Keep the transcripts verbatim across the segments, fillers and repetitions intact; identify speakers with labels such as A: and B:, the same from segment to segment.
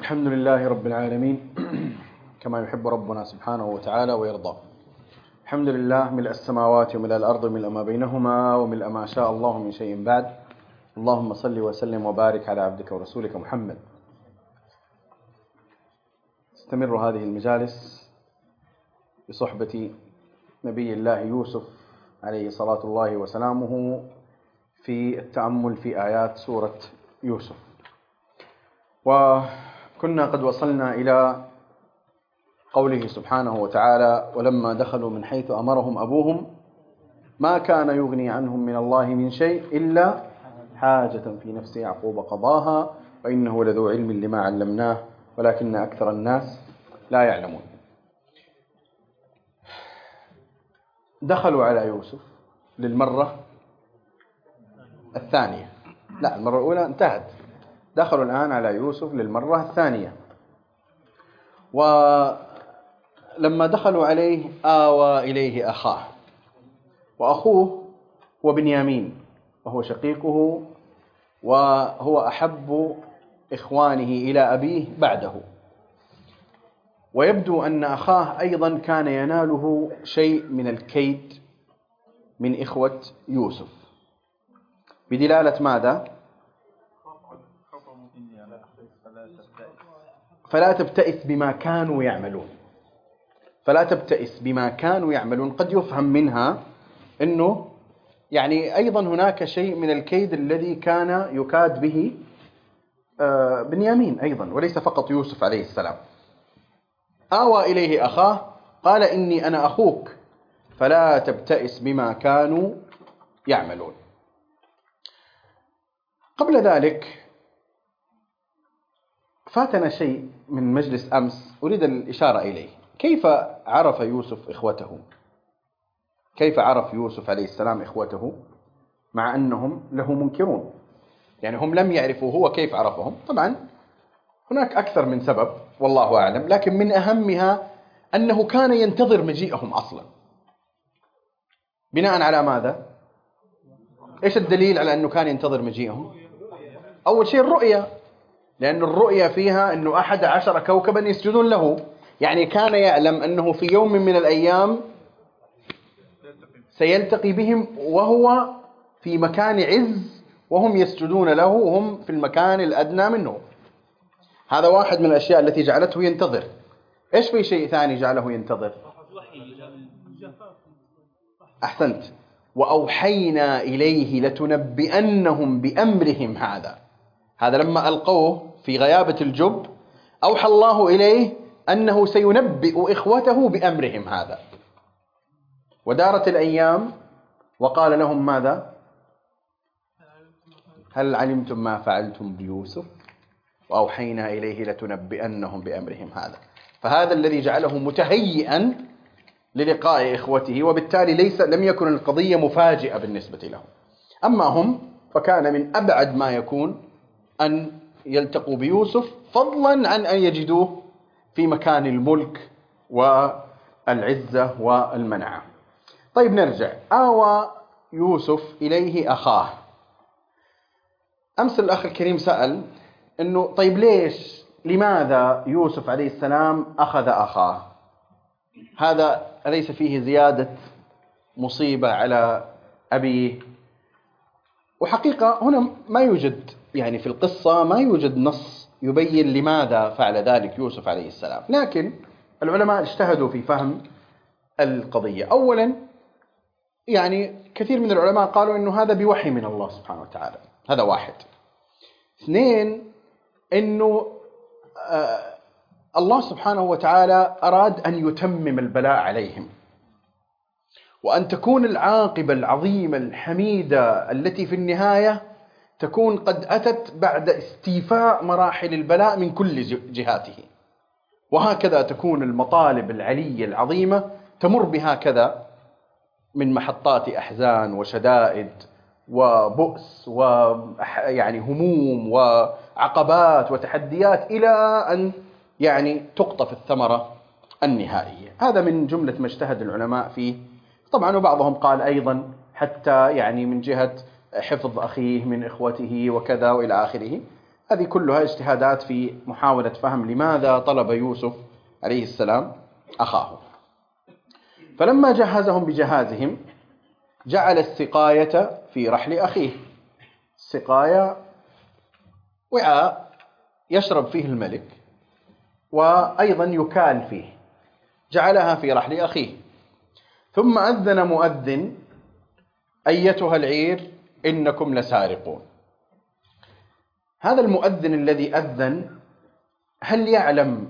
A: الحمد لله رب العالمين كما يحب ربنا سبحانه وتعالى ويرضى. الحمد لله ملء السماوات وملء الأرض وملء ما بينهما وملء ما شاء الله من شيء بعد. اللهم صل وسلم وبارك على عبدك ورسولك محمد. تستمر هذه المجالس بصحبة نبي الله يوسف عليه صلاة الله وسلامه في التأمل في آيات سورة يوسف، وكنا قد وصلنا إلى قوله سبحانه وتعالى: ولما دخلوا من حيث أمرهم أبوهم ما كان يغني عنهم من الله من شيء إلا حاجة في نفس يعقوب قضاها وإنه لذو علم لما علمناه ولكن أكثر الناس لا يعلمون. دخلوا على يوسف للمرة الثانية، لا المرة الأولى انتهت، دخلوا الآن على يوسف للمرة الثانية. ولما دخلوا عليه آوى إليه أخاه، وأخوه هو بنيامين وهو شقيقه وهو أحب إخوانه إلى أبيه بعده، ويبدو أن أخاه أيضا كان يناله شيء من الكيد من إخوة يوسف، بدلالة ماذا؟ فلا تبتئس بما كانوا يعملون. فلا تبتئس بما كانوا يعملون قد يفهم منها أنه يعني أيضا هناك شيء من الكيد الذي كان يكاد به بنيامين أيضا وليس فقط يوسف عليه السلام. آوى إليه أخاه قال إني أنا أخوك فلا تبتئس بما كانوا يعملون. قبل ذلك فاتنا شيء من مجلس أمس أريد الإشارة إليه. كيف عرف يوسف إخوته؟ كيف عرف يوسف عليه السلام إخوته مع أنهم له منكرون؟ يعني هم لم يعرفوا، هو كيف عرفهم؟ طبعا هناك أكثر من سبب والله أعلم، لكن من أهمها أنه كان ينتظر مجيئهم أصلا. بناء على ماذا؟ إيش الدليل على أنه كان ينتظر مجيئهم؟ أول شيء الرؤية، لأن الرؤية فيها أنه أحد عشر كوكبا يسجدون له، يعني كان يعلم أنه في يوم من الأيام سيلتقي بهم وهو في مكان عز وهم يسجدون له وهم في المكان الأدنى منه. هذا واحد من الأشياء التي جعلته ينتظر. إيش في شيء ثاني جعله ينتظر؟ أحسنت. وأوحينا إليه لتنبئنهم بأمرهم هذا. هذا لما ألقوه في غيابة الجب أوحى الله إليه أنه سينبئ إخوته بأمرهم هذا. ودارت الأيام وقال لهم ماذا؟ هل علمتم ما فعلتم بيوسف؟ وأوحينا إليه لتنبئنهم بأمرهم هذا. فهذا الذي جعله متهيئا للقاء إخوته، وبالتالي ليس لم يكن القضية مفاجئة بالنسبة لهم. أما هم فكان من أبعد ما يكون أن يلتقوا بيوسف، فضلا عن أن يجدوه في مكان الملك والعزة والمنعة. طيب نرجع. آوى يوسف إليه أخاه. أمس الأخ الكريم سأل أنه طيب ليش لماذا يوسف عليه السلام أخذ أخاه؟ هذا أليس فيه زيادة مصيبة على أبيه؟ وحقيقة هنا ما يوجد يعني في القصة ما يوجد نص يبين لماذا فعل ذلك يوسف عليه السلام، لكن العلماء اجتهدوا في فهم القضية. أولا يعني كثير من العلماء قالوا إنه هذا بوحي من الله سبحانه وتعالى، هذا واحد. اثنين، إنه آه الله سبحانه وتعالى أراد أن يتمم البلاء عليهم، وأن تكون العاقبة العظيمة الحميدة التي في النهاية تكون قد أتت بعد استيفاء مراحل البلاء من كل جهاته. وهكذا تكون المطالب العلية العظيمة تمر بهكذا من محطات أحزان وشدائد وبؤس ويعني هموم وعقبات وتحديات إلى أن يعني تقطف الثمرة النهائية. هذا من جملة ما اجتهد العلماء فيه. طبعا وبعضهم قال أيضا حتى يعني من جهة حفظ أخيه من إخوته وكذا وإلى آخره. هذه كلها اجتهادات في محاولة فهم لماذا طلب يوسف عليه السلام أخاه. فلما جهزهم بجهازهم جعل السقاية في رحل أخيه. السقاية وعاء يشرب فيه الملك وأيضا يكال فيه، جعلها في رحل أخيه. ثم أذن مؤذن أيتها العير إنكم لسارقون. هذا المؤذن الذي أذن هل يعلم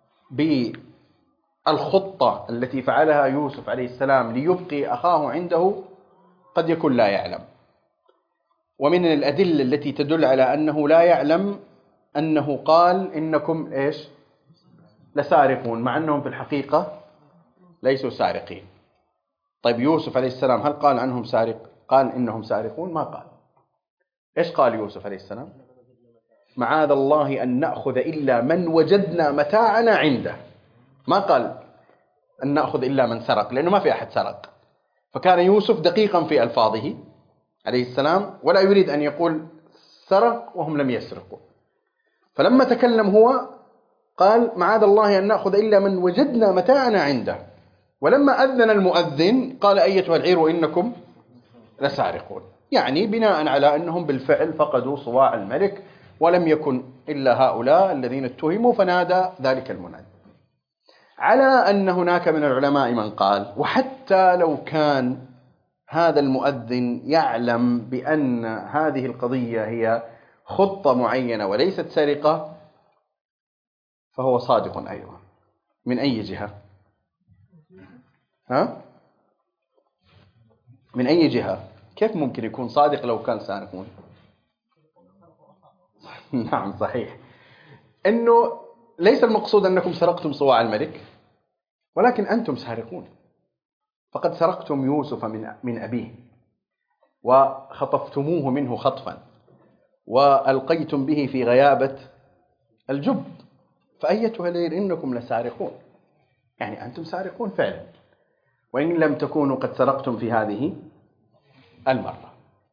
A: بالخطة التي فعلها يوسف عليه السلام ليبقي أخاه عنده؟ قد يكون لا يعلم. ومن الأدلة التي تدل على أنه لا يعلم أنه قال إنكم إيش لسارقون، مع أنهم في الحقيقة ليسوا سارقين. طيب يوسف عليه السلام هل قال عنهم سارق؟ قال إنهم سارقون؟ ما قال. إيش قال يوسف عليه السلام؟ معاذ الله أن نأخذ إلا من وجدنا متاعنا عنده. ما قال أن نأخذ إلا من سرق، لأنه ما في أحد سرق. فكان يوسف دقيقا في ألفاظه عليه السلام، ولا يريد أن يقول سرق وهم لم يسرقوا. فلما تكلم هو قال معاذ الله أن نأخذ إلا من وجدنا متاعنا عنده. ولما أذن المؤذن قال أيتها العير إنكم لسارقون، يعني بناء على أنهم بالفعل فقدوا صواع الملك ولم يكن إلا هؤلاء الذين اتهموا، فنادى ذلك المنادي. على أن هناك من العلماء من قال وحتى لو كان هذا المؤذن يعلم بأن هذه القضية هي خطة معينة وليست سرقة فهو صادق أيضا. من أي جهة؟ ها؟ من أي جهة؟ كيف ممكن يكون صادق لو كان سارق؟ نعم صحيح، إنه ليس المقصود أنكم سرقتم صواع الملك، ولكن أنتم سارقون. فقد سرقتم يوسف من من أبيه وخطفتموه منه خطفا وألقيتم به في غيابة الجب، فأيتها العير إنكم لسارقون، يعني أنتم سارقون فعلا، وإن لم تكونوا قد سرقتم في هذه المرة.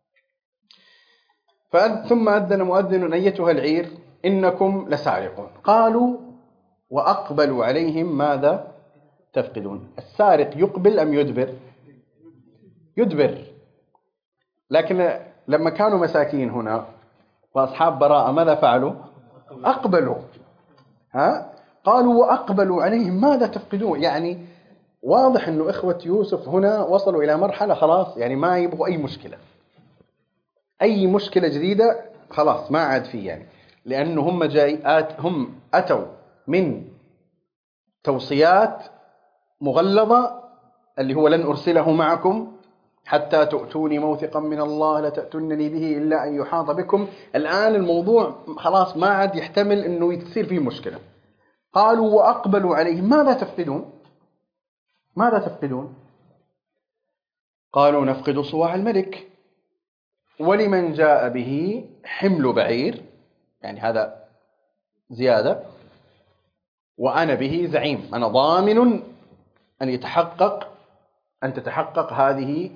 A: ثم أذن مؤذن أيتها العير إنكم لسارقون. قالوا وأقبلوا عليهم ماذا تفقدون. السارق يقبل أم يدبر؟ يدبر. لكن لما كانوا مساكين هنا وأصحاب براءة ماذا فعلوا؟ أقبلوا. ها؟ قالوا وأقبلوا عليهم ماذا تفقدون، يعني واضح أنه إخوة يوسف هنا وصلوا إلى مرحلة خلاص، يعني ما يبغوا أي مشكلة، أي مشكلة جديدة خلاص ما عاد فيه، يعني لأنه هم جاي آت هم أتوا من توصيات مغلظة اللي هو لن أرسله معكم حتى تؤتوني موثقا من الله لتأتونني به إلا أن يحاط بكم. الآن الموضوع خلاص ما عاد يحتمل أنه يتصير فيه مشكلة. قالوا وأقبلوا عليهم ماذا تفقدون؟ ماذا تفقدون؟ قالوا نفقد صواع الملك ولمن جاء به حمل بعير، يعني هذا زيادة، وأنا به زعيم، أنا ضامن أن يتحقق أن تتحقق هذه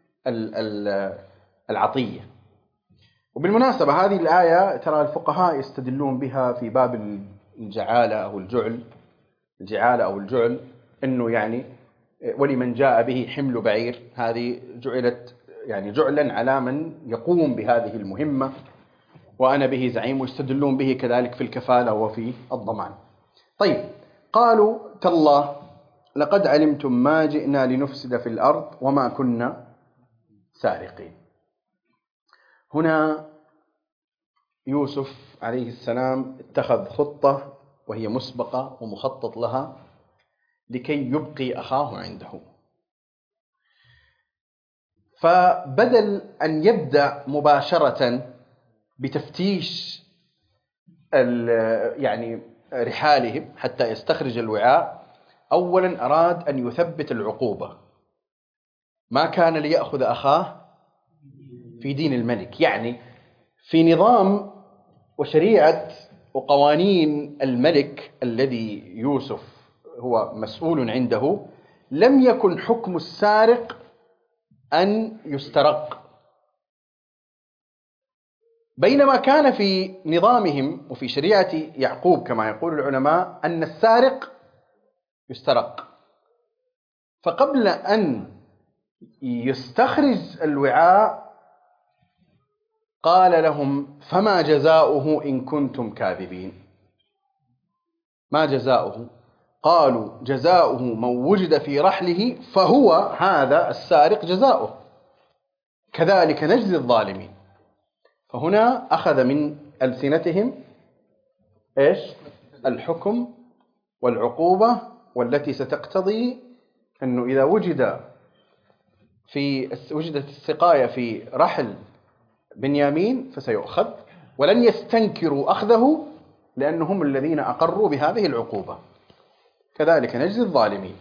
A: العطية. وبالمناسبة هذه الآية ترى الفقهاء يستدلون بها في باب الجعالة أو الجعل، الجعالة أو الجعل، إنه يعني ولمن جاء به حمل بعير، هذه جعلت يعني جعلا على من يقوم بهذه المهمة، وأنا به زعيم، ويستدلون به كذلك في الكفالة وفي الضمان. طيب قالوا تالله لقد علمتم ما جئنا لنفسد في الأرض وما كنا سارقين. هنا يوسف عليه السلام اتخذ خطة وهي مسبقة ومخطط لها لكي يبقي أخاه عنده. فبدل أن يبدأ مباشرة بتفتيش يعني رحالهم حتى يستخرج الوعاء، أولا أراد أن يثبت العقوبة. ما كان ليأخذ أخاه في دين الملك، يعني في نظام وشريعة وقوانين الملك الذي يوسف هو مسؤول عنده، لم يكن حكم السارق أن يسترق، بينما كان في نظامهم وفي شريعة يعقوب كما يقول العلماء أن السارق يسترق، فقبل أن يستخرج الوعاء قال لهم: فما جزاؤه إن كنتم كاذبين؟ ما جزاؤه؟ قالوا: جزاؤه من وجد في رحله فهو هذا السارق جزاؤه، كذلك نجزي الظالمين. فهنا أخذ من ألسنتهم إيش؟ الحكم والعقوبة، والتي ستقتضي أنه إذا وجد في وجدت السقاية في رحل بنيامين فسيؤخذ، ولن يستنكروا أخذه لأنهم الذين أقروا بهذه العقوبة، كذلك نجزي الظالمين.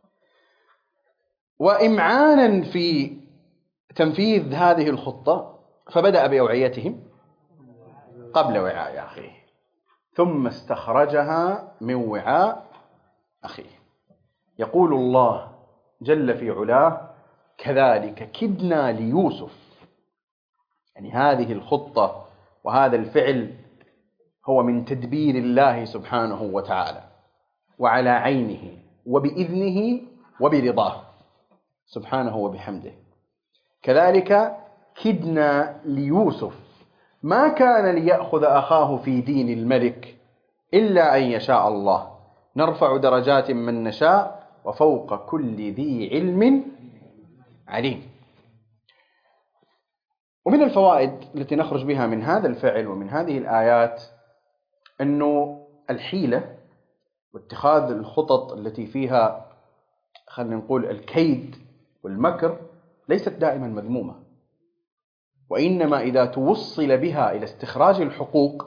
A: وإمعانا في تنفيذ هذه الخطة فبدأ بأوعيتهم قبل وعاء أخيه، ثم استخرجها من وعاء أخيه. يقول الله جل في علاه: كذلك كدنا ليوسف. يعني هذه الخطة وهذا الفعل هو من تدبير الله سبحانه وتعالى، وعلى عينه وبإذنه وبرضاه سبحانه وبحمده. كذلك كدنا ليوسف ما كان ليأخذ أخاه في دين الملك إلا أن يشاء الله، نرفع درجات من نشاء وفوق كل ذي علم عليم. ومن الفوائد التي نخرج بها من هذا الفعل ومن هذه الآيات أنه الحيلة واتخاذ الخطط التي فيها خلينا نقول الكيد والمكر ليست دائما مذمومة، وإنما إذا توصل بها إلى استخراج الحقوق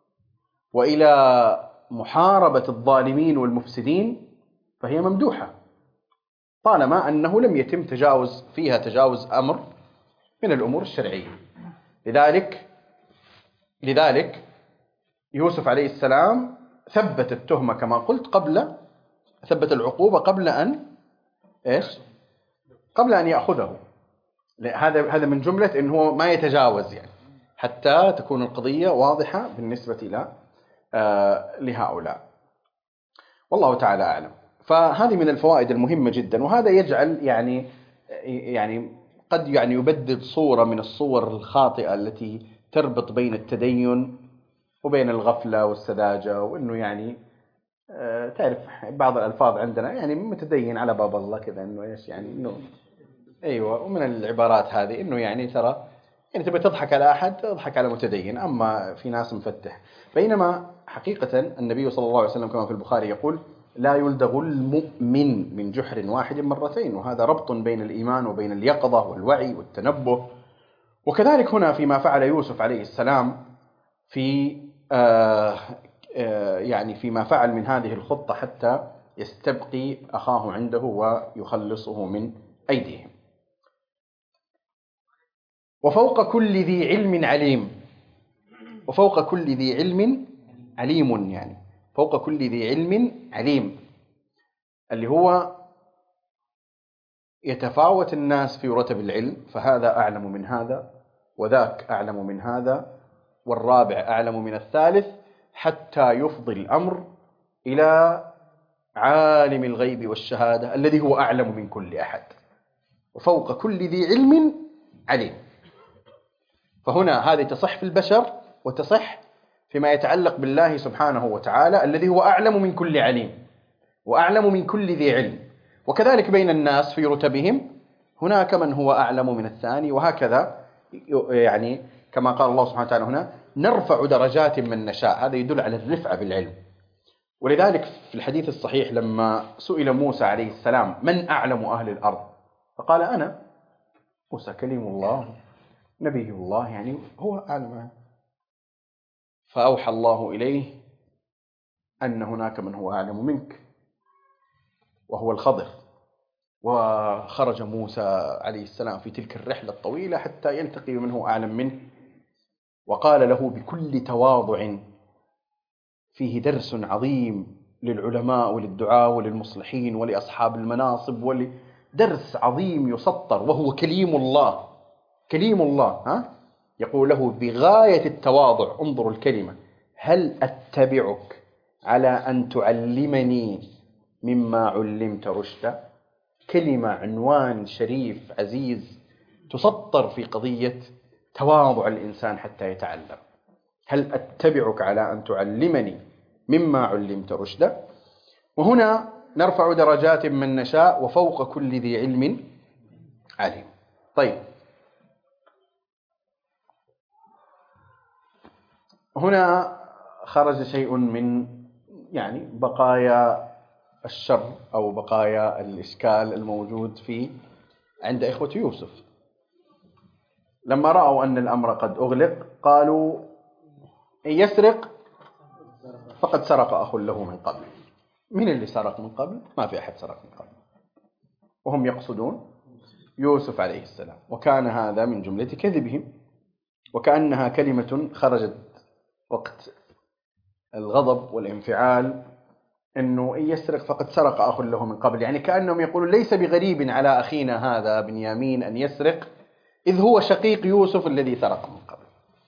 A: وإلى محاربة الظالمين والمفسدين فهي ممدوحة، طالما أنه لم يتم تجاوز فيها تجاوز أمر من الأمور الشرعية. لذلك لذلك يوسف عليه السلام ثبت التهمة كما قلت قبل ثبت العقوبة قبل أن إيش؟ قبل أن يأخذه. هذا هذا من جملة إنه ما يتجاوز، يعني حتى تكون القضية واضحة بالنسبة إلى آه لهؤلاء. والله تعالى أعلم. فهذه من الفوائد المهمة جدا، وهذا يجعل يعني يعني قد يعني يبدد صورة من الصور الخاطئة التي تربط بين التدين وبين الغفلة والسذاجة، وإنه يعني آه تعرف بعض الألفاظ عندنا يعني متدين على باب الله كذا، إنه إيش يعني إنه أيوة، ومن العبارات هذه إنه يعني ترى يعني تبي تضحك على أحد تضحك على متدين، أما في ناس مفتح. بينما حقيقة النبي صلى الله عليه وسلم كما في البخاري يقول: لا يلدغ المؤمن من جحر واحد مرتين، وهذا ربط بين الإيمان وبين اليقظة والوعي والتنبه. وكذلك هنا فيما فعل يوسف عليه السلام في آه آه يعني فيما فعل من هذه الخطة حتى يستبقي أخاه عنده ويخلصه من أيديهم. وفوق كل ذي علم عليم. وفوق كل ذي علم عليم، يعني فوق كل ذي علم عليم، اللي هو يتفاوت الناس في رتب العلم، فهذا أعلم من هذا، وذاك أعلم من هذا، والرابع أعلم من الثالث، حتى يفضي الأمر إلى عالم الغيب والشهادة الذي هو أعلم من كل أحد. وفوق كل ذي علم عليم. فهنا هذه تصح في البشر وتصح فيما يتعلق بالله سبحانه وتعالى الذي هو أعلم من كل عليم وأعلم من كل ذي علم. وكذلك بين الناس في رتبهم هناك من هو أعلم من الثاني، وهكذا يعني كما قال الله سبحانه وتعالى هنا: نرفع درجات من نشاء. هذا يدل على الرفعة بالعلم. ولذلك في الحديث الصحيح لما سئل موسى عليه السلام: من أعلم أهل الأرض؟ فقال: أنا. موسى كليم الله نبي الله، يعني هو أعلم. فأوحى الله إليه أن هناك من هو أعلم منك وهو الخضر. وخرج موسى عليه السلام في تلك الرحلة الطويلة حتى يلتقي من هو أعلم منه، وقال له بكل تواضع فيه درس عظيم للعلماء وللدعاء وللمصلحين ولأصحاب المناصب، ولدرس عظيم يسطر، وهو كليم الله. كليم الله ها يقول له بغاية التواضع، انظروا الكلمة، هل أتبعك على أن تعلمني مما علمت رشدا؟ كلمة عنوان شريف عزيز تسطر في قضية تواضع الإنسان حتى يتعلم. هل أتبعك على أن تعلمني مما علمت رشدا؟ وهنا نرفع درجات من نشاء وفوق كل ذي علم عليم. طيب، هنا خرج شيء من يعني بقايا الشر أو بقايا الإشكال الموجود في عند إخوة يوسف. لما رأوا أن الأمر قد أغلق قالوا إن يسرق فقد سرق أخ له من قبل. من اللي سرق من قبل؟ ما في أحد سرق من قبل، وهم يقصدون يوسف عليه السلام، وكان هذا من جملة كذبهم، وكأنها كلمة خرجت وقت الغضب والانفعال، أنه إن يسرق فقد سرق أخ له من قبل، يعني كأنهم يقولون ليس بغريب على أخينا هذا بنيامين أن يسرق إذ هو شقيق يوسف الذي سرق من قبل.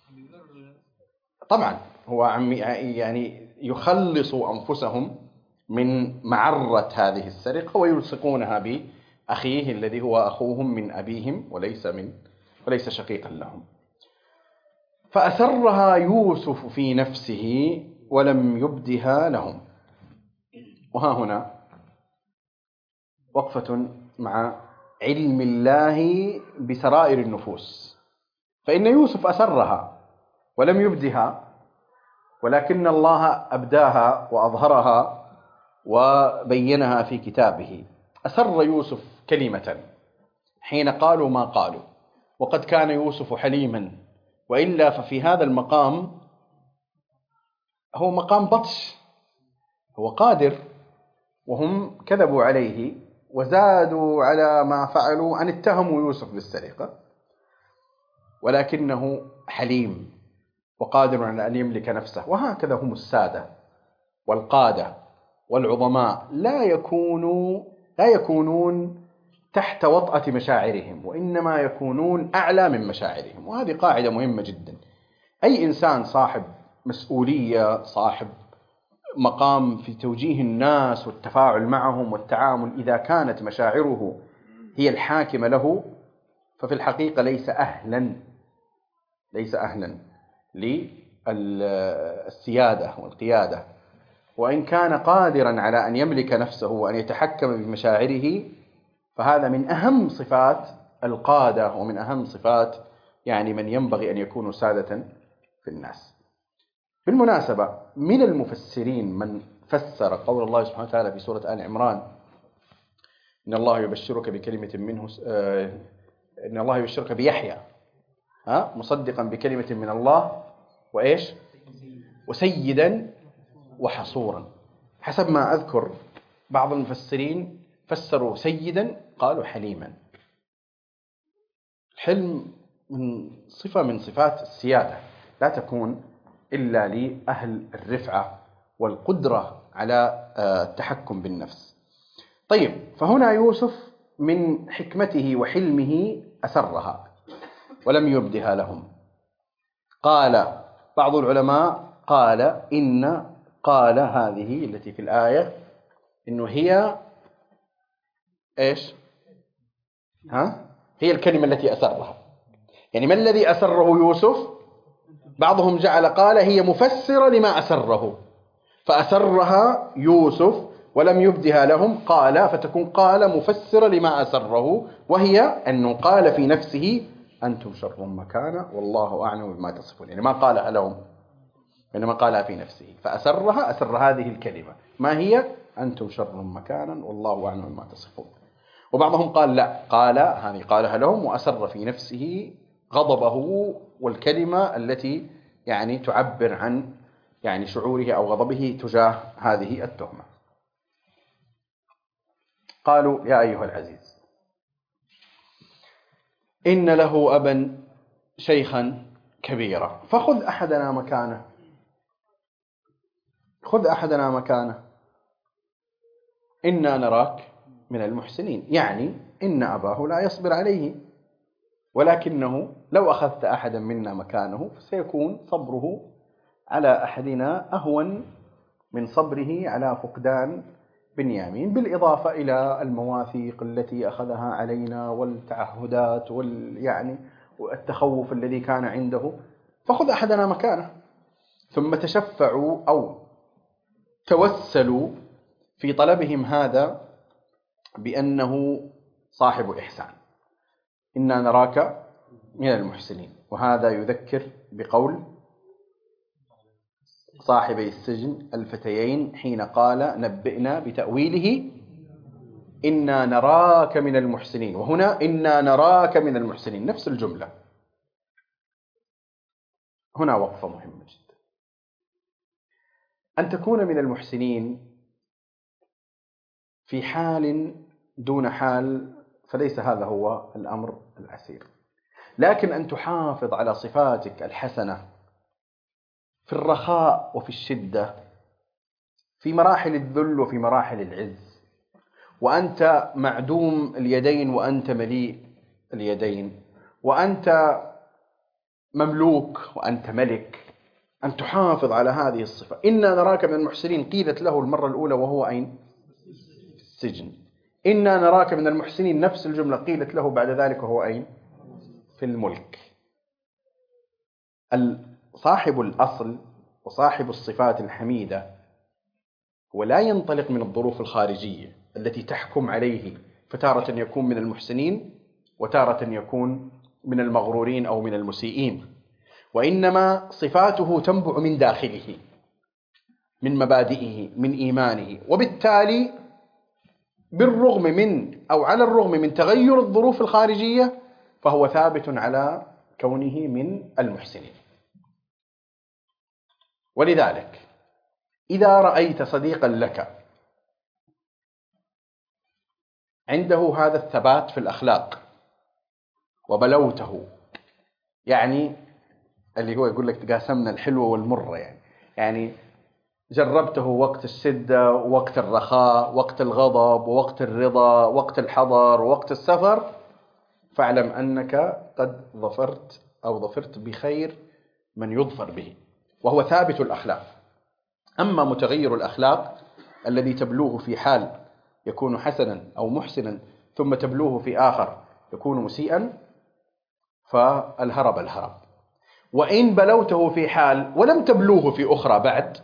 A: طبعا هو عم يعني يخلص أنفسهم من معرة هذه السرقة ويلصقونها بأخيه الذي هو أخوهم من أبيهم وليس من وليس شقيقا لهم. فأسرها يوسف في نفسه ولم يبدها لهم. وها هنا وقفة مع علم الله بسرائر النفوس، فإن يوسف أسرها ولم يبدها، ولكن الله أبداها وأظهرها وبينها في كتابه. أسر يوسف كلمة حين قالوا ما قالوا، وقد كان يوسف حليما، وإلا ففي هذا المقام هو مقام بطش، هو قادر، وهم كذبوا عليه وزادوا على ما فعلوا أن اتهموا يوسف بالسرقة، ولكنه حليم وقادر على أن يملك نفسه. وهكذا هم السادة والقادة والعظماء، لا يكونوا لا يكونون تحت وطأة مشاعرهم، وإنما يكونون أعلى من مشاعرهم. وهذه قاعدة مهمة جدا. أي إنسان صاحب مسؤولية، صاحب مقام في توجيه الناس والتفاعل معهم والتعامل، إذا كانت مشاعره هي الحاكمة له ففي الحقيقة ليس أهلا ليس أهلا للسيادة والقيادة. وإن كان قادرا على أن يملك نفسه وأن يتحكم بمشاعره فهذا من أهم صفات القادة ومن أهم صفات يعني من ينبغي أن يكونوا سادة في الناس. بالمناسبة، من المفسرين من فسر قول الله سبحانه وتعالى في سورة آل عمران إن الله يبشرك بكلمة منه، إن الله يبشرك بيحيى ها مصدقا بكلمة من الله وإيش وسيدا وحصورا. حسب ما أذكر بعض المفسرين فسروا سيدا قالوا حليما. الحلم من صفة من صفات السيادة، لا تكون إلا لأهل الرفعة والقدرة على التحكم بالنفس. طيب، فهنا يوسف من حكمته وحلمه أسرها ولم يبدها لهم. قال بعض العلماء قال إن قال هذه التي في الآية إنه هي إيش ها هي الكلمة التي أسرها. يعني ما الذي أسره يوسف؟ بعضهم جعل قال هي مفسرة لما أسره، فأسرها يوسف ولم يبدها لهم، قال فتكون قال مفسرة لما أسره، وهي أنه قال في نفسه أنتم شر مكانا والله أعلم بما تصفون. يعني ما قالها لهم إنما قالها في نفسه، فأسرها أسر هذه الكلمة ما هي أنتم شر مكانا والله أعلم بما تصفون. وبعضهم قال لا، قال هذه قالها لهم وأسر في نفسه غضبه والكلمة التي يعني تعبر عن يعني شعوره أو غضبه تجاه هذه التهمة. قالوا يا أيها العزيز إن له أبا شيخا كبيرا فخذ أحدنا مكانه خذ أحدنا مكانه إنا نراك من المحسنين. يعني إن أباه لا يصبر عليه، ولكنه لو أخذت أحدا منا مكانه سيكون صبره على أحدنا أهون من صبره على فقدان بنيامين، بالإضافة إلى المواثيق التي أخذها علينا والتعهدات وال يعني والتخوف الذي كان عنده. فخذ أحدنا مكانه. ثم تشفعوا أو توسلوا في طلبهم هذا بأنه صاحب إحسان، إنا نراك من المحسنين. وهذا يذكر بقول صاحبي السجن الفتيين حين قال نبئنا بتأويله إنا نراك من المحسنين، وهنا إنا نراك من المحسنين نفس الجملة. هنا وقفة مهمة جدا. أن تكون من المحسنين في حال دون حال فليس هذا هو الأمر العسير، لكن أن تحافظ على صفاتك الحسنة في الرخاء وفي الشدة، في مراحل الذل وفي مراحل العز، وأنت معدوم اليدين وأنت مليء اليدين، وأنت مملوك وأنت ملك، أن تحافظ على هذه الصفة. إنا نراك من المحسنين قيلت له المرة الأولى وهو أين؟ في السجن. إنا نراك من المحسنين نفس الجملة قيلت له بعد ذلك وهو أين؟ في الملك. صاحب الأصل وصاحب الصفات الحميدة هو لا ينطلق من الظروف الخارجية التي تحكم عليه، فتارة يكون من المحسنين وتارة يكون من المغرورين أو من المسيئين، وإنما صفاته تنبع من داخله، من مبادئه، من إيمانه. وبالتالي بالرغم من أو على الرغم من تغير الظروف الخارجية فهو ثابت على كونه من المحسنين. ولذلك إذا رأيت صديقا لك عنده هذا الثبات في الأخلاق وبلوته، يعني اللي هو يقول لك تقاسمنا الحلوة والمرة، يعني يعني جربته وقت الشدة ووقت الرخاء، وقت الغضب ووقت الرضا، وقت الحضر ووقت السفر، فاعلم أنك قد ظفرت أو ظفرت بخير من يظفر به، وهو ثابت الأخلاق. أما متغير الأخلاق الذي تبلوه في حال يكون حسنا أو محسنا ثم تبلوه في آخر يكون مسيئا، فالهرب الهرب. وإن بلوته في حال ولم تبلوه في أخرى بعد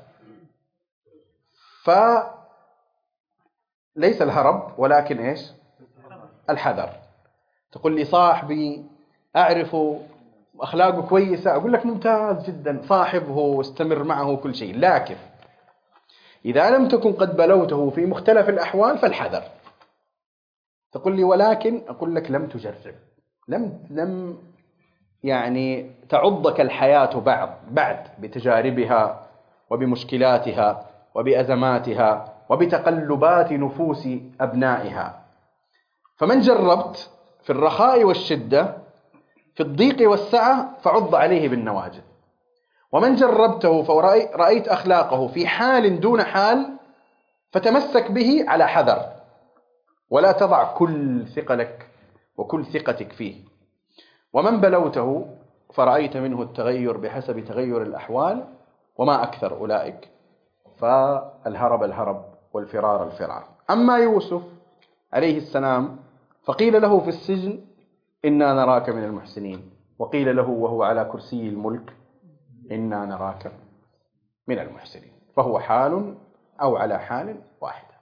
A: فليس الهرب ولكن إيش؟ الحذر. تقول لي صاحبي أعرفه أخلاقه كويسة، أقول لك ممتاز جدا، صاحبه واستمر معه كل شيء، لكن إذا لم تكن قد بلوته في مختلف الأحوال فالحذر. تقول لي ولكن أقول لك لم تجرب، لم لم يعني تعضك الحياة بعد بعد بتجاربها وبمشكلاتها وبأزماتها وبتقلبات نفوس أبنائها. فمن جربت في الرخاء والشدة، في الضيق والسعة، فعض عليه بالنواجذ. ومن جربته فرأيت أخلاقه في حال دون حال فتمسك به على حذر، ولا تضع كل ثقلك وكل ثقتك فيه. ومن بلوته فرأيت منه التغير بحسب تغير الأحوال، وما أكثر أولئك، فالهرب الهرب والفرار الفرار. أما يوسف عليه السلام فقيل له في السجن إنا نراك من المحسنين، وقيل له وهو على كرسي الملك إنا نراك من المحسنين، فهو حال أو على حال واحدة.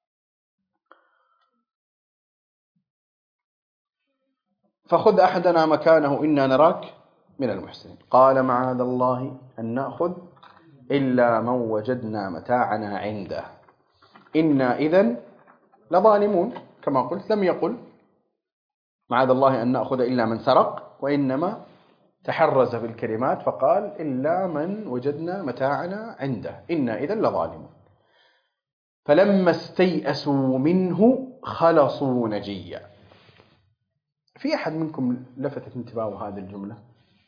A: فخذ أحدنا مكانه إنا نراك من المحسنين. قال معاذ الله أن نأخذ إلا من وجدنا متاعنا عنده إنا إذن لظالمون. كما قلت لم يقل معاذ الله أن نأخذ إلا من سرق، وإنما تحرز في الكلمات فقال إلا من وجدنا متاعنا عنده إنا إذن لظالمون. فلما استيئسوا منه خلصوا نجيا. في أحد منكم لفتت انتباهه هذه الجملة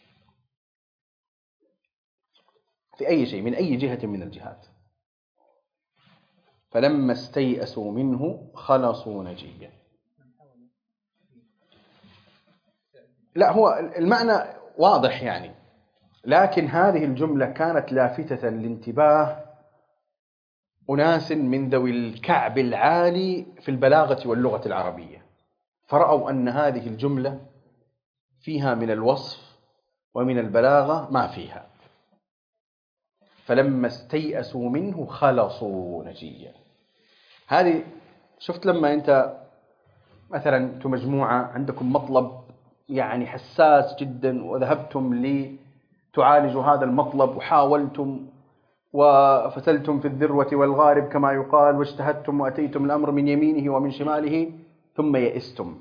A: في أي شيء من أي جهة من الجهات؟ فلما استيئسوا منه خلصوا نجيا. لا هو المعنى واضح يعني، لكن هذه الجملة كانت لافتة لانتباه أناس من ذوي الكعب العالي في البلاغة واللغة العربية، فرأوا أن هذه الجملة فيها من الوصف ومن البلاغة ما فيها. فلما استيأسوا منه خلصوا نجيا. هذه شفت لما أنت مثلا أنتم مجموعة عندكم مطلب يعني حساس جدا، وذهبتم لتعالجوا هذا المطلب وحاولتم وفتلتم في الذروة والغارب كما يقال، واجتهدتم وأتيتم الأمر من يمينه ومن شماله، ثم يئستم،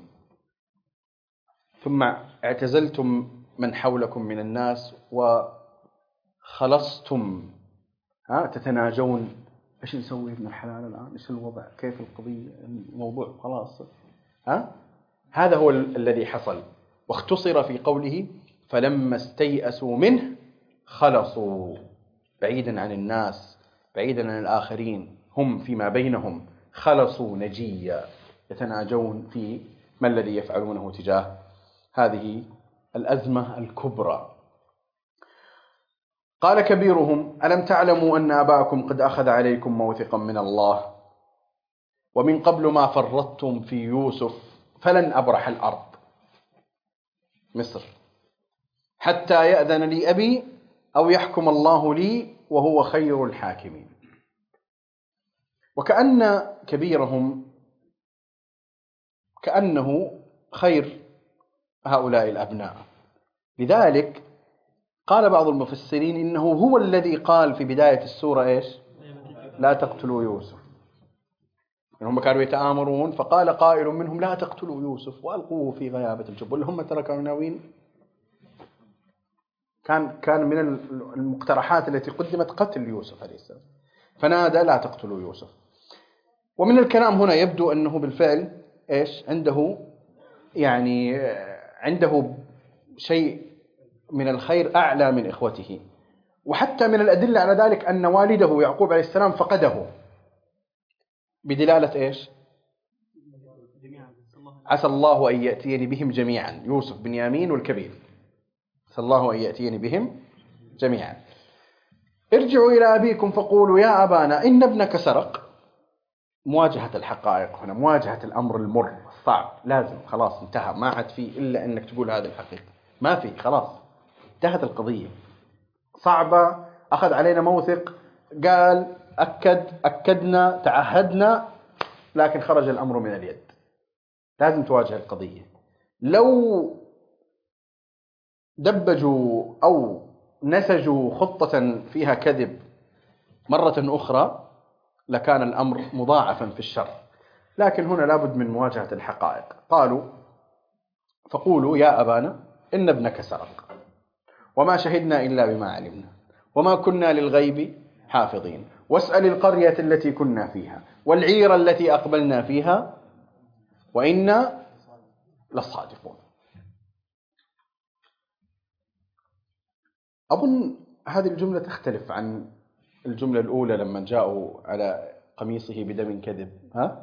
A: ثم اعتزلتم من حولكم من الناس وخلصتم، ها تتناجون ايش نسوي ابن الحلال الآن، ايش الوضع، كيف القضية، الموضوع خلاص، ها هذا هو ال الذي حصل. واختصر في قوله فلما استيأسوا منه خلصوا، بعيدا عن الناس، بعيدا عن الآخرين، هم فيما بينهم خلصوا نجيا، يتناجون في ما الذي يفعلونه تجاه هذه الأزمة الكبرى. قال كبيرهم ألم تعلموا أن أباكم قد أخذ عليكم موثقا من الله ومن قبل ما فرطتم في يوسف فلن أبرح الأرض مصر حتى يأذن لي أبي أو يحكم الله لي وهو خير الحاكمين. وكأن كبيرهم كأنه خير هؤلاء الأبناء، لذلك قال بعض المفسرين إنه هو الذي قال في بداية السورة إيش؟ لا تقتلوا يوسف. يعني هم كانوا يتآمرون فقال قائل منهم لا تقتلوا يوسف وألقوه في غيابة الجب، واللي هم ترى كانوا ناويين، كان كان من المقترحات التي قدمت قتل يوسف عليه السلام، فنادى لا تقتلوا يوسف. ومن الكلام هنا يبدو أنه بالفعل إيش عنده، يعني عنده شيء من الخير أعلى من إخوته. وحتى من الأدلة على ذلك أن والده يعقوب عليه السلام فقده، بدلالة إيش؟ عسى الله أن يأتيني بهم جميعا، يوسف بنيامين والكبير، عسى الله أن يأتيني بهم جميعا. ارجعوا إلى أبيكم فقولوا يا أبانا إن ابنك سرق. مواجهة الحقائق هنا، مواجهة الأمر المر الصعب، لازم خلاص انتهى، ما عاد فيه إلا أنك تقول هذه الحقيقة، ما فيه خلاص انتهت القضية، صعبة، أخذ علينا موثق، قال أكد أكدنا تعهدنا، لكن خرج الأمر من اليد، لازم تواجه القضية. لو دبجوا أو نسجوا خطة فيها كذب مرة أخرى لكان الأمر مضاعفا في الشر، لكن هنا لابد من مواجهة الحقائق. قالوا فقولوا يا أبانا إن ابنك سرق وما شهدنا إلا بما علمنا وما كنا للغيب حافظين واسأل القرية التي كنا فيها والعير التي أقبلنا فيها وإنا للصادقون. أظن هذه الجملة تختلف عن الجملة الأولى لما جاءوا على قميصه بدم كذب، ها؟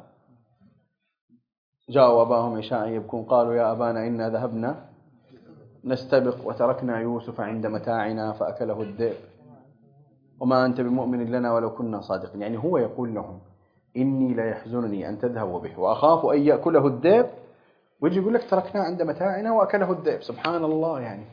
A: جاءوا أباهم عشاء يبكون قالوا يا أبانا إنا ذهبنا نستبق وتركنا يوسف عند متاعنا فأكله الذئب وما أنت بمؤمن لنا ولو كنا صادقين. يعني هو يقول لهم إني لا يحزنني أن تذهبوا به وأخاف أن يأكله الذئب، ويجي يقول لك تركنا عند متاعنا وأكله الذئب. سبحان الله، يعني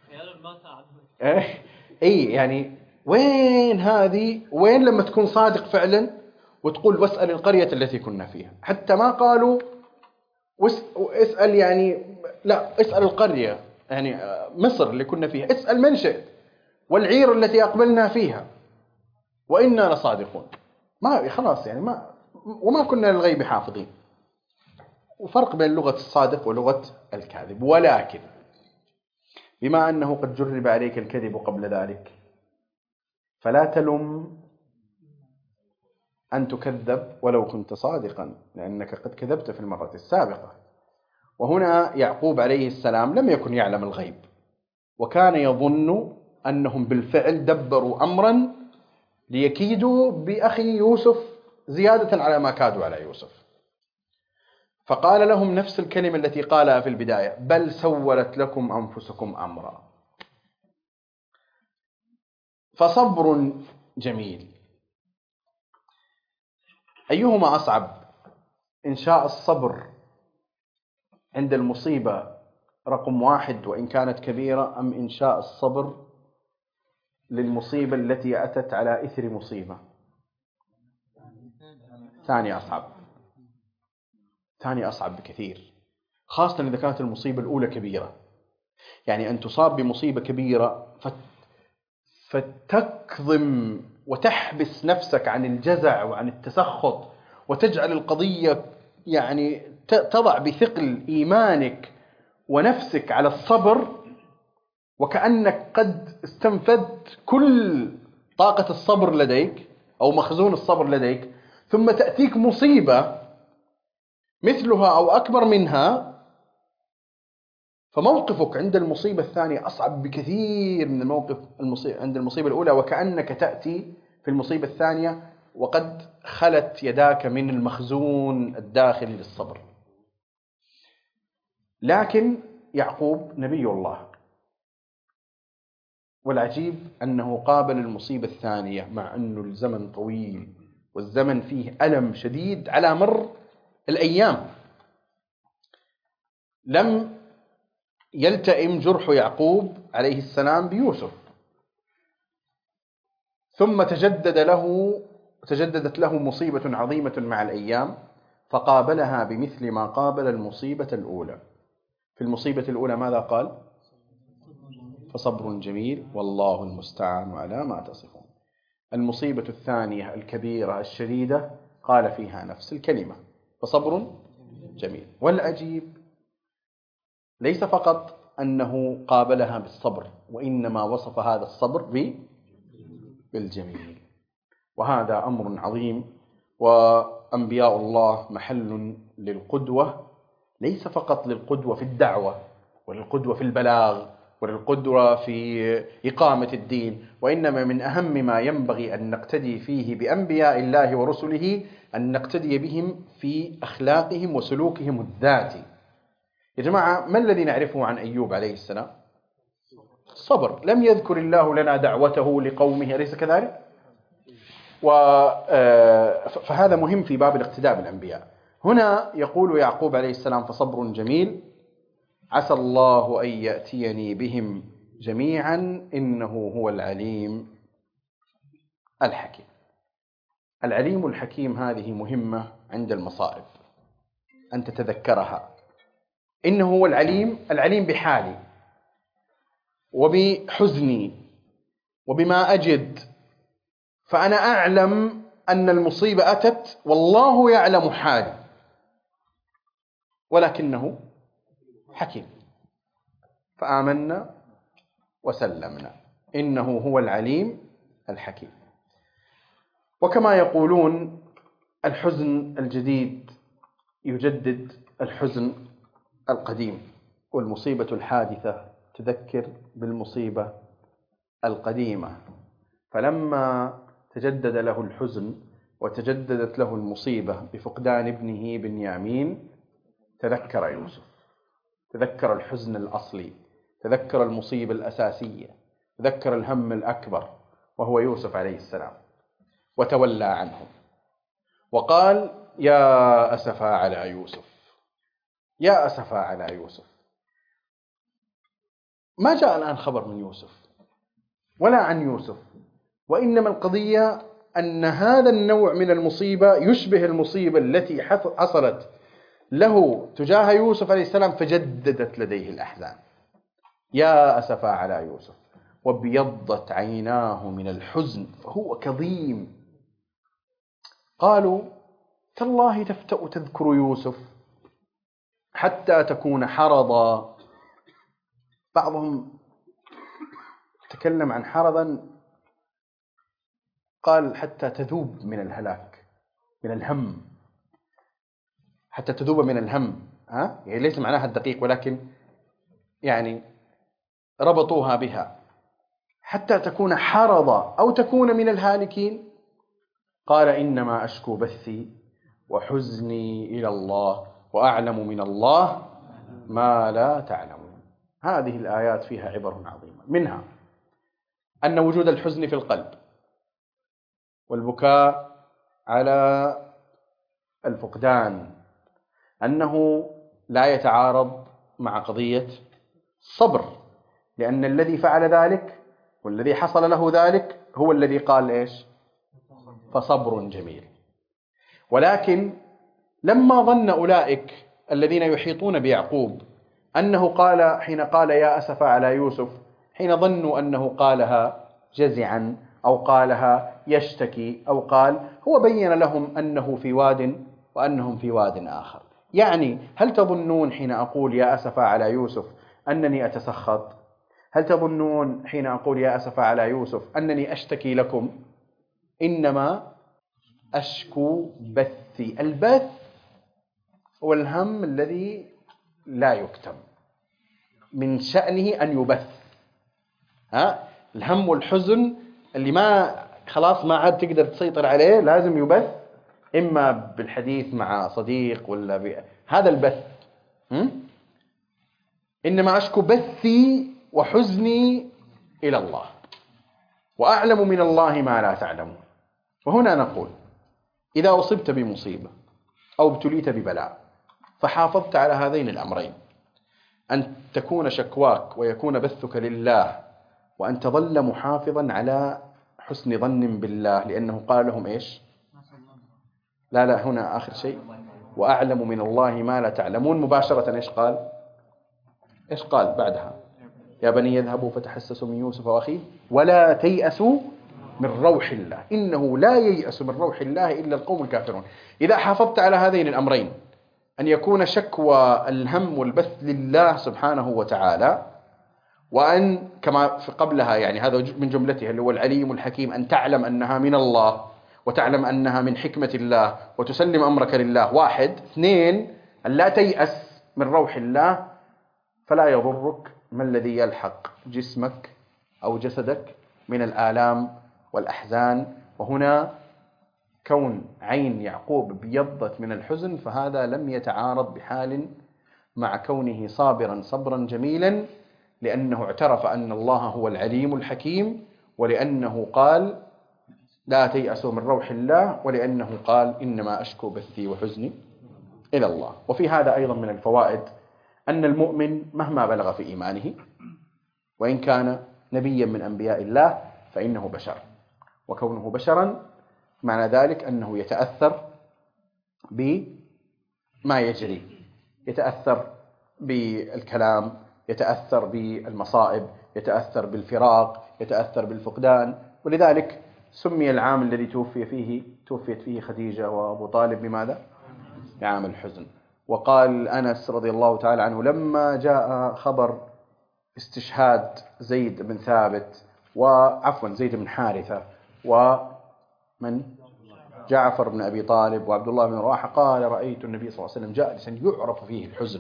A: إيه يعني وين هذه، وين لما تكون صادق فعلا وتقول واسأل القرية التي كنا فيها، حتى ما قالوا اسأل، يعني لا اسأل القرية يعني مصر اللي كنا فيها، اسأل من شئت، والعير التي أقبلنا فيها وإنا لصادقون. ما خلاص يعني ما وما كنا للغيب حافظين. وفرق بين لغة الصادق ولغة الكاذب. ولكن بما أنه قد جرب عليك الكذب قبل ذلك فلا تلم أن تكذب ولو كنت صادقا، لأنك قد كذبت في المرة السابقة. وهنا يعقوب عليه السلام لم يكن يعلم الغيب، وكان يظن أنهم بالفعل دبروا أمرا ليكيدوا بأخي يوسف زيادة على ما كادوا على يوسف. فقال لهم نفس الكلمة التي قالها في البداية: بل سولت لكم أنفسكم أمرا. فصبر جميل. أيهما أصعب؟ إنشاء الصبر عند المصيبة رقم واحد وإن كانت كبيرة، أم إنشاء الصبر للمصيبة التي أتت على إثر مصيبة؟ ثاني أصعب، ثاني أصعب بكثير، خاصة إذا كانت المصيبة الأولى كبيرة. يعني أن تصاب بمصيبة كبيرة فتكظم وتحبس نفسك عن الجزع وعن التسخط، وتجعل القضية يعني تضع بثقل إيمانك ونفسك على الصبر، وكأنك قد استنفذت كل طاقة الصبر لديك أو مخزون الصبر لديك، ثم تأتيك مصيبة مثلها أو أكبر منها، فموقفك عند المصيبة الثانية أصعب بكثير من الموقف المصيبة عند المصيبة الأولى، وكأنك تأتي في المصيبة الثانية وقد خلت يداك من المخزون الداخلي للصبر. لكن يعقوب نبي الله، والعجيب أنه قابل المصيبة الثانية مع أنه الزمن طويل والزمن فيه ألم شديد على مر الأيام. لم يلتئم جرح يعقوب عليه السلام بيوسف، ثم تجدد له تجددت له مصيبة عظيمة مع الأيام، فقابلها بمثل ما قابل المصيبة الأولى. في المصيبة الأولى ماذا قال؟ فصبر جميل والله المستعان على ما تصفون. المصيبة الثانية الكبيرة الشديدة قال فيها نفس الكلمة: فصبر جميل. والعجيب ليس فقط أنه قابلها بالصبر، وإنما وصف هذا الصبر بالجميل. وهذا أمر عظيم، وأنبياء الله محل للقدوة، ليس فقط للقدوة في الدعوة وللقدوة في البلاغ وللقدوة في إقامة الدين، وإنما من أهم ما ينبغي أن نقتدي فيه بأنبياء الله ورسله أن نقتدي بهم في أخلاقهم وسلوكهم الذاتي. يا جماعة، ما الذي نعرفه عن أيوب عليه السلام؟ الصبر. لم يذكر الله لنا دعوته لقومه، أليس كذلك؟ فهذا مهم في باب الاقتداء بالأنبياء. هنا يقول يعقوب عليه السلام: فصبر جميل عسى الله أن يأتيني بهم جميعا إنه هو العليم الحكيم. العليم الحكيم هذه مهمة عند المصائب أن تتذكرها. إنه هو العليم، العليم بحالي وبحزني وبما أجد، فأنا أعلم أن المصيبة أتت والله يعلم حالي، ولكنه حكيم، فآمنا وسلمنا. إنه هو العليم الحكيم. وكما يقولون الحزن الجديد يجدد الحزن القديم، والمصيبة الحادثة تذكر بالمصيبة القديمة. فلما تجدد له الحزن وتجددت له المصيبة بفقدان ابنه بنيامين، تذكر يوسف، تذكر الحزن الأصلي، تذكر المصيبة الأساسية، تذكر الهم الأكبر وهو يوسف عليه السلام، وتولى عنهم وقال: يا أسفا على يوسف، يا أسفا على يوسف. ما جاء الآن خبر من يوسف ولا عن يوسف، وإنما القضية أن هذا النوع من المصيبة يشبه المصيبة التي حصلت له تجاه يوسف عليه السلام، فجددت لديه الأحزان. يا أسفا على يوسف وابيضت عيناه من الحزن فهو كظيم. قالوا: تالله تفتأ تذكر يوسف حتى تكون حرضا. بعضهم تكلم عن حرضا، قال حتى تذوب من الهلاك، من الهم، حتى تذوب من الهم. ها؟ يعني ليس معناها الدقيق، ولكن يعني ربطوها بها. حتى تكون حرضا أو تكون من الهالكين. قال: إنما أشكو بثي وحزني إلى الله وأعلم من الله ما لا تعلمون. هذه الآيات فيها عبر عظيمة، منها أن وجود الحزن في القلب والبكاء على الفقدان أنه لا يتعارض مع قضية الصبر، لأن الذي فعل ذلك والذي حصل له ذلك هو الذي قال إيش؟ فصبر جميل. ولكن لما ظن أولئك الذين يحيطون بيعقوب أنه قال حين قال يا أسف على يوسف، حين ظنوا أنه قالها جزعا أو قالها يشتكي أو قال، هو بين لهم أنه في واد وأنهم في واد آخر. يعني هل تظنون حين أقول يا أسف على يوسف أنني أتسخط؟ هل تظنون حين أقول يا أسف على يوسف أنني أشتكي لكم؟ إنما أشكو بثي. البث هو الهم الذي لا يكتم، من شأنه أن يبث. ها؟ الهم والحزن اللي ما خلاص ما عاد تقدر تسيطر عليه لازم يبث، إما بالحديث مع صديق ولا ب... هذا البث. م? إنما أشكو بثي وحزني إلى الله وأعلم من الله ما لا تعلمون. وهنا نقول إذا أصبت بمصيبة أو ابتليت ببلاء فحافظت على هذين الأمرين، أن تكون شكواك ويكون بثك لله، وأن تظل محافظا على حسن ظن بالله، لأنه قال لهم إيش؟ لا لا هنا آخر شيء، وأعلم من الله ما لا تعلمون. مباشرة إيش قال؟ إيش قال بعدها؟ يا بني يذهبوا فتحسسوا من يوسف وأخيه ولا تيأسوا من روح الله إنه لا ييأس من روح الله إلا القوم الكافرون. إذا حافظت على هذين الأمرين، أن يكون شكوى الهم والبث لله سبحانه وتعالى، وأن كما في قبلها يعني هذا من جملتها اللي هو العليم الحكيم، أن تعلم أنها من الله وتعلم أنها من حكمة الله وتسلم أمرك لله. واحد. اثنين، أن لا تيأس من روح الله، فلا يضرك ما الذي يلحق جسمك أو جسدك من الآلام والأحزان. وهنا كون عين يعقوب بيضت من الحزن فهذا لم يتعارض بحال مع كونه صابرا صبرا جميلا، لأنه اعترف أن الله هو العليم الحكيم، ولأنه قال لا تيأسوا من روح الله، ولأنه قال إنما أشكو بثي وحزني إلى الله. وفي هذا أيضا من الفوائد أن المؤمن مهما بلغ في إيمانه وإن كان نبيا من أنبياء الله فإنه بشر، وكونه بشرا معنى ذلك أنه يتأثر بما يجري، يتأثر بالكلام، يتأثر بالمصائب، يتأثر بالفراق، يتأثر بالفقدان. ولذلك سمي العام الذي توفي فيه توفيت فيه خديجة وأبو طالب بماذا؟ عام الحزن. وقال أنس رضي الله تعالى عنه لما جاء خبر استشهاد زيد بن ثابت وعفوا زيد بن حارثة ومن جعفر بن أبي طالب وعبد الله بن رواحة، قال رأيت النبي صلى الله عليه وسلم جالسا يعرف فيه الحزن،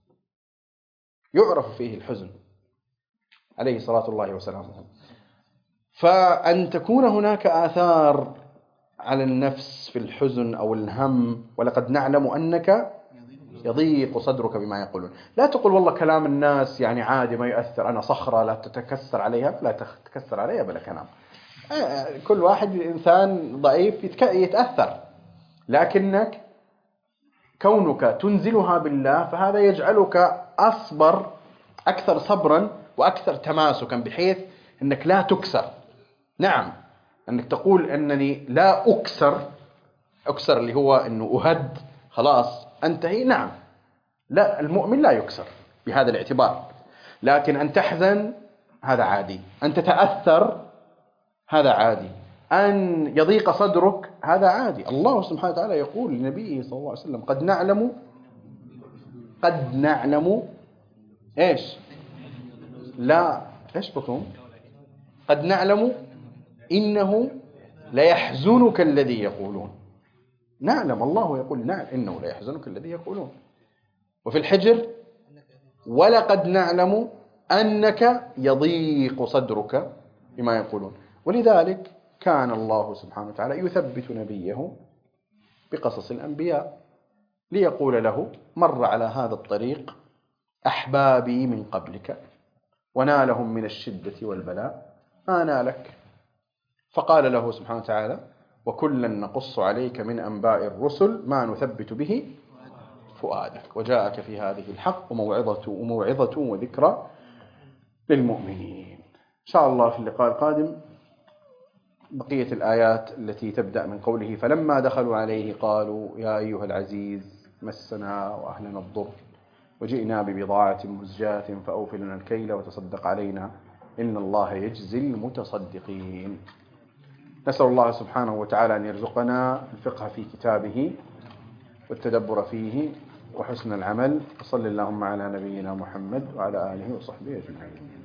A: يعرف فيه الحزن عليه صلاة الله وسلامه. فأن تكون هناك آثار على النفس في الحزن أو الهم، ولقد نعلم أنك يضيق صدرك بما يقولون. لا تقول والله كلام الناس يعني عادي ما يؤثر، أنا صخرة لا تتكسر عليها، لا تتكسر عليها بلا كلام. كل واحد إنسان ضعيف يتأثر، لكنك كونك تنزلها بالله فهذا يجعلك أصبر أكثر صبرا وأكثر تماسكا، بحيث أنك لا تكسر. نعم، أنك تقول أنني لا أكسر، أكسر اللي هو أنه أهد خلاص أنتهي. نعم، لا، المؤمن لا يكسر بهذا الاعتبار. لكن أن تحزن هذا عادي، أن تتأثر هذا عادي، أن يضيق صدرك هذا عادي. الله سبحانه وتعالى يقول لنبيه صلى الله عليه وسلم قد نعلم قد نعلم إيش؟ لا، إيش بكم؟ قد نعلم إنه ليحزنك الذي يقولون. نعلم، الله يقول نعم إنه ليحزنك الذي يقولون. وفي الحجر ولقد نعلم أنك يضيق صدرك بما يقولون. ولذلك كان الله سبحانه وتعالى يثبت نبيه بقصص الأنبياء، ليقول له مر على هذا الطريق أحبابي من قبلك ونالهم من الشدة والبلاء ما نالك. فقال له سبحانه وتعالى وكلا نقص عليك من أنباء الرسل ما نثبت به فؤادك وجاءك في هذه الحق وموعظة, وموعظة وذكرى للمؤمنين. إن شاء الله في اللقاء القادم بقية الآيات التي تبدأ من قوله فلما دخلوا عليه قالوا يا أيها العزيز مسنا وأهلنا الضر وجئنا ببضاعة مزجاة فأوف لنا الكيل وتصدق علينا إن الله يجزي المتصدقين. نسأل الله سبحانه وتعالى أن يرزقنا الفقه في كتابه والتدبر فيه وحسن العمل. وصل اللهم على نبينا محمد وعلى آله وصحبه أجمعين.